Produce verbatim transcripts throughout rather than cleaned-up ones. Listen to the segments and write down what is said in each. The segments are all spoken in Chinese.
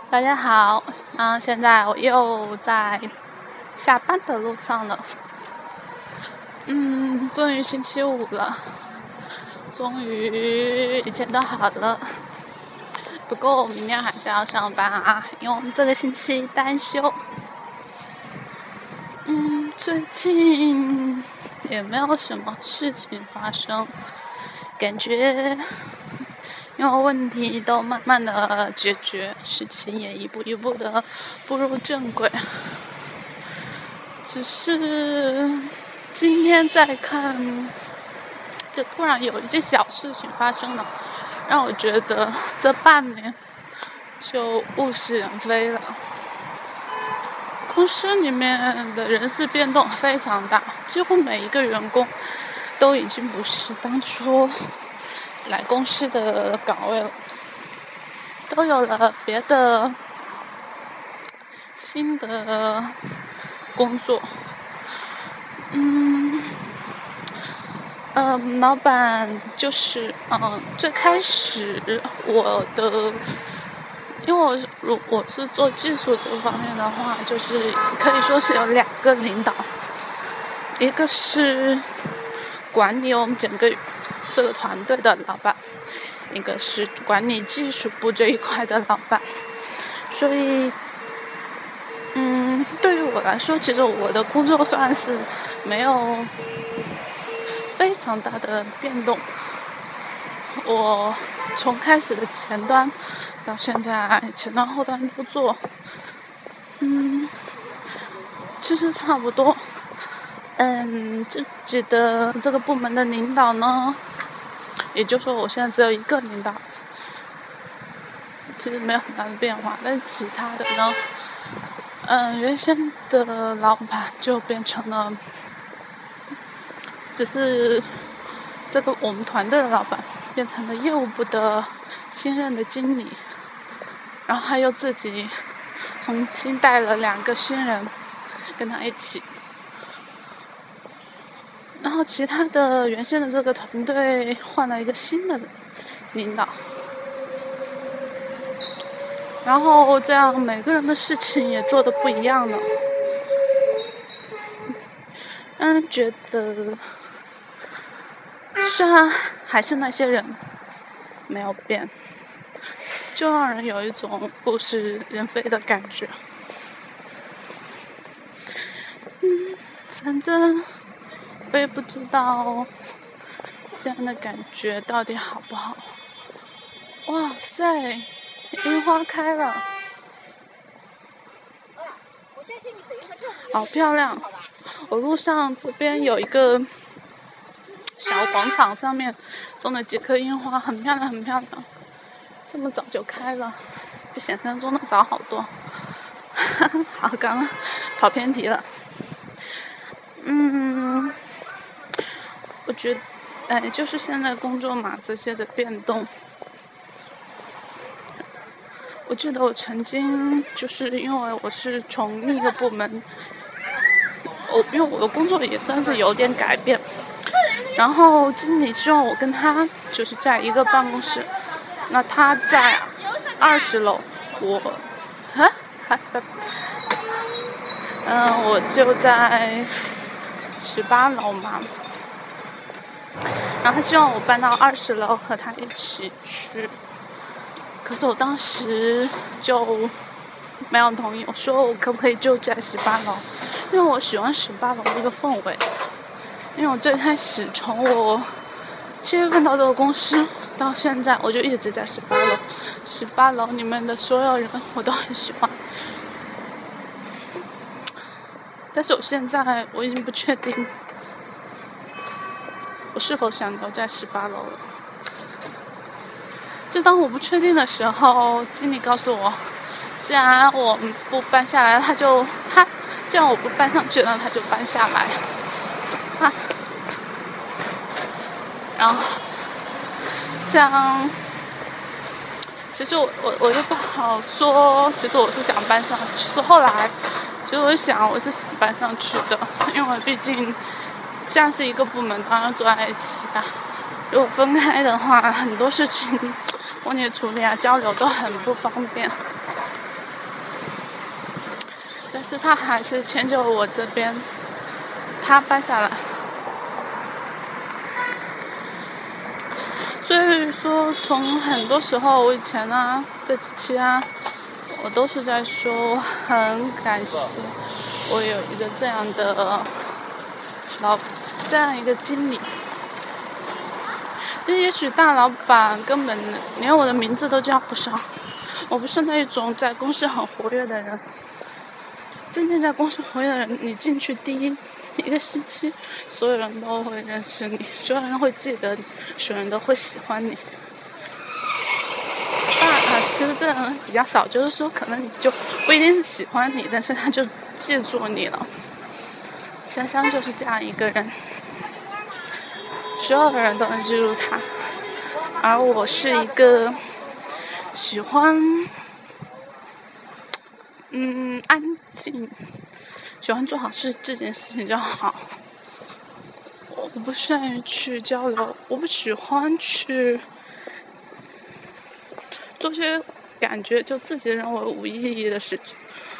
大家好，嗯，现在我又在下班的路上了。嗯，终于星期五了，终于一切都好了。不过我明天还是要上班啊，因为我们这个星期单休。嗯，最近也没有什么事情发生，感觉因为问题都慢慢的解决，事情也一步一步的步入正轨。只是今天在看，就突然有一件小事情发生了，让我觉得这半年就物是人非了。公司里面的人事变动非常大，几乎每一个员工都已经不是当初来公司的岗位了，都有了别的新的工作。嗯，呃，老板就是嗯、呃，最开始我的，因为我如我是做技术这方面的话，就是可以说是有两个领导，一个是管理我们整个这个团队的老板，一个是管理技术部这一块的老板，所以。嗯，对于我来说，其实我的工作算是没有非常大的变动。我从开始的前端到现在前端后端都做，嗯，其实差不多。嗯，自己的这个部门的领导呢，也就是说我现在只有一个领导，其实没有很大的变化。但是其他的呢？嗯，原先的老板就变成了，只是这个我们团队的老板变成了业务部的新任的经理，然后他又自己重新带了两个新人跟他一起，然后其他的原先的这个团队换了一个新的领导。然后这样每个人的事情也做得不一样了，让人觉得虽然还是那些人没有变，就让人有一种物是人非的感觉。嗯，反正我也不知道这样的感觉到底好不好。哇塞！樱花开了，好漂亮！我路上这边有一个小广场，上面种了几棵樱花，很漂亮，很漂亮。这么早就开了，比想象中的早好多。好，刚刚跑偏题了。嗯，我觉得，哎，就是现在工作嘛，这些的变动。我记得我曾经就是因为我是从另一个部门，我因为我的工作也算是有点改变，然后经理希望我跟他就是在一个办公室，那他在二十楼，我啊还嗯我就在十八楼嘛，然后他希望我搬到二十楼和他一起去。可是我当时就没有同意，我说我可不可以就在十八楼，因为我喜欢十八楼这个氛围。因为我最开始从我七月份到这个公司到现在，我就一直在十八楼。十八楼里面的所有人我都很喜欢，但是我现在我已经不确定我是否想留在十八楼了。就当我不确定的时候，经理告诉我，既然我不搬下来，他就他既然我不搬上去了，他就搬下来。啊，然后这样，其实我我我就不好说。其实我是想搬上去，其实后来，其实我想我是想搬上去的，因为毕竟这样是一个部门，当然坐在一起啊。如果分开的话，很多事情。问题处理啊，交流都很不方便。 但是他还是迁就我这边，他搬下来。所以说，从很多时候，我以前啊，这几期啊，我都是在说，很感谢我有一个这样的老，这样一个经理。因为也许大老板根本连我的名字都叫不上，我不是那种在公司很活跃的人。真正在公司活跃的人，你进去第一一个星期，所有人都会认识你，所有人会记得你，所有人都会喜欢你。当然啊，其实这人比较少，就是说可能你就不一定是喜欢你，但是他就记住你了。香香就是这样一个人，所有的人都能记住他，而我是一个喜欢嗯安静，喜欢做好事这件事情就好。我不善于去交流，我不喜欢去做些感觉就自己认为无意义的事情，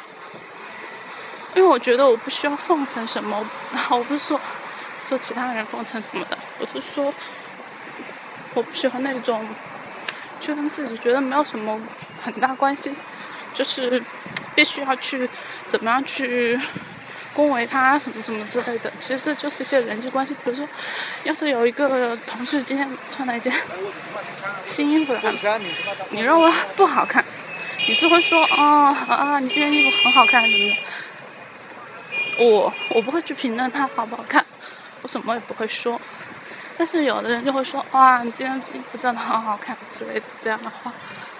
因为我觉得我不需要奉承什么。我不是说说其他人奉承什么的，我就说我不喜欢那种就跟自己觉得没有什么很大关系，就是必须要去怎么样去恭维他什么什么之类的。其实这就是一些人际关系。比如说，要是有一个同事今天穿了一件新衣服来，你认为不好看，你是会说哦啊你今天衣服很好看什么的。我我不会去评论他好不好看，我什么也不会说。但是有的人就会说哇你今天衣服真的很好看之类的这样的话。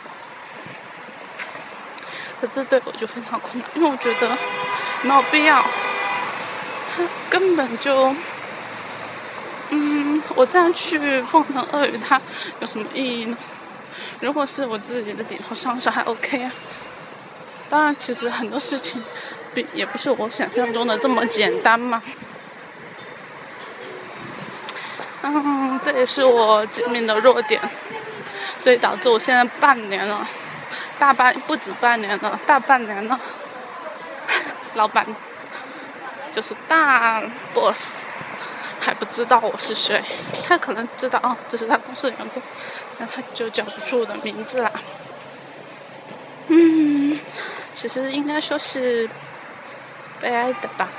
可这对我就非常困难，因为我觉得没有必要，他根本就，嗯，我这样去奉承恶语他有什么意义呢？如果是我自己的顶头上司还 OK 啊。当然，其实很多事情比也不是我想象中的这么简单嘛。嗯，这也是我致命的弱点，所以导致我现在半年了。大半不止半年了，大半年了。老板就是大 boss， 还不知道我是谁。他可能知道哦，这是他公司的员工，那他就叫不出我的名字啦。嗯，其实应该说是悲哀的吧。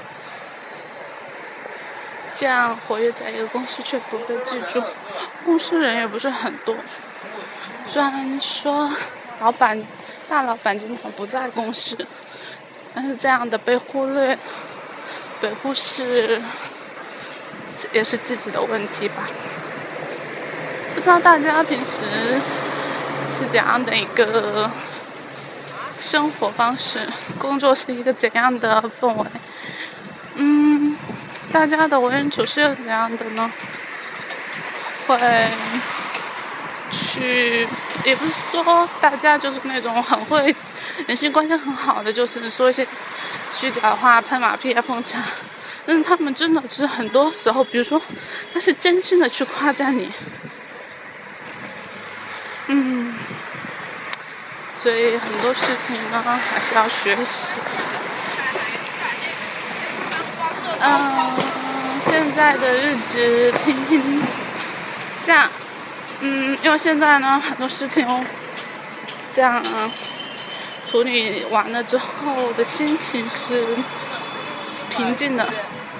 这样活跃在一个公司却不被记住，公司人也不是很多。虽然说老板大老板经常不在公司，但是这样的被忽略被忽视也是自己的问题吧。不知道大家平时是怎样的一个生活方式，工作是一个怎样的氛围，嗯大家的为人处事又怎样的呢？会去，也不是说大家就是那种很会人际关系很好的，就是说一些虚假的话、拍马屁啊、奉承，但是他们真的是很多时候，比如说他是真心的去夸赞你，嗯，所以很多事情呢还是要学习。嗯，现在的日子平平这样，嗯，因为现在呢很多事情这样、啊、处理完了之后的心情是平静的，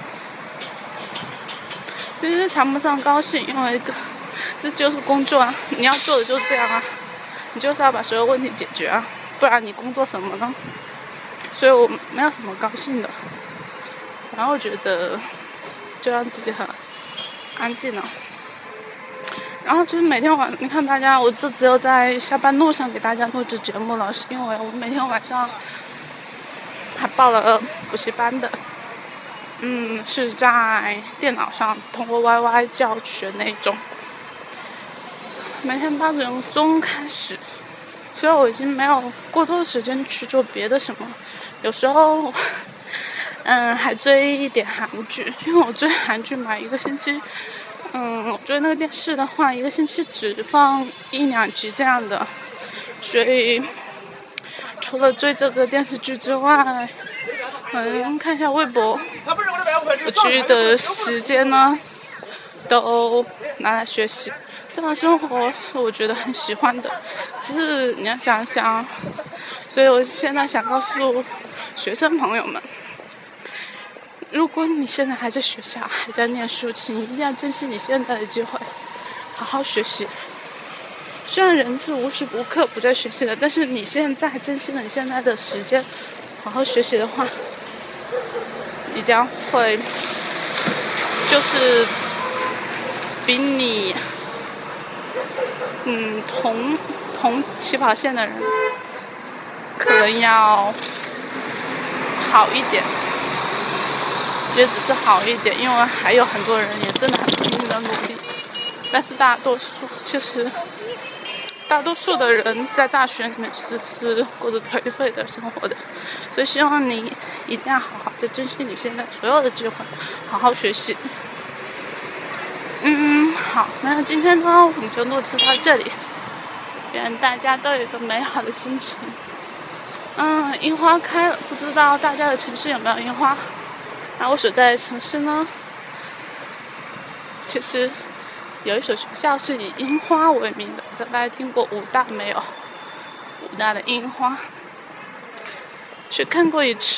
其实谈不上高兴，因为这就是工作啊，你要做的就是这样啊，你就是要把所有问题解决啊，不然你工作什么呢？所以我没有什么高兴的。然后我觉得就让自己很安静了。然后就是每天晚，你看大家，我就只有在下班路上给大家录制节目了，是因为我每天晚上还报了补习班的，嗯，是在电脑上通过 Y Y 教学那种，每天八点钟开始，所以我已经没有过多的时间去做别的什么，有时候。嗯，还追一点韩剧，因为我追韩剧买一个星期，嗯，我追那个电视的话，一个星期只放一两集这样的，所以除了追这个电视剧之外， 嗯，看一下微博，我去的时间呢，都拿来学习。这样的生活是我觉得很喜欢的，可是你要想想，所以我现在想告诉学生朋友们，如果你现在还在学校，还在念书，请一定要珍惜你现在的机会，好好学习。虽然人是无时无刻不在学习的，但是你现在珍惜了你现在的时间，好好学习的话，你将会就是比你嗯同同起跑线的人可能要好一点，也只是好一点，因为还有很多人也真的很拼命的努力，但是大多数其实大多数的人在大学里面其实是过着颓废的生活的，所以希望你一定要好好的珍惜你现在所有的机会，好好学习。嗯，好，那今天呢我们就录制到这里，愿大家都有一个美好的心情。嗯，樱花开了，不知道大家的城市有没有樱花？那我所在的城市呢，其实有一所学校是以樱花为名的，不知道大家听过武大没有？武大的樱花，去看过一次，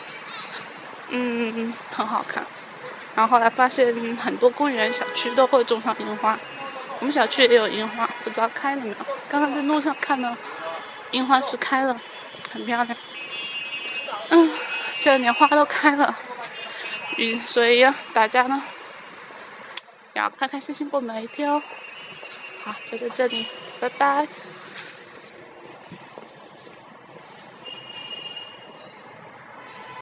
嗯，很好看。然后后来发现很多公园小区都会种上樱花，我们小区也有樱花，不知道开了没有？刚刚在路上看到樱花是开了，很漂亮。嗯，现在连花都开了，嗯，所以大家呢要开开心心过每一天哦。好，就在这里，拜拜。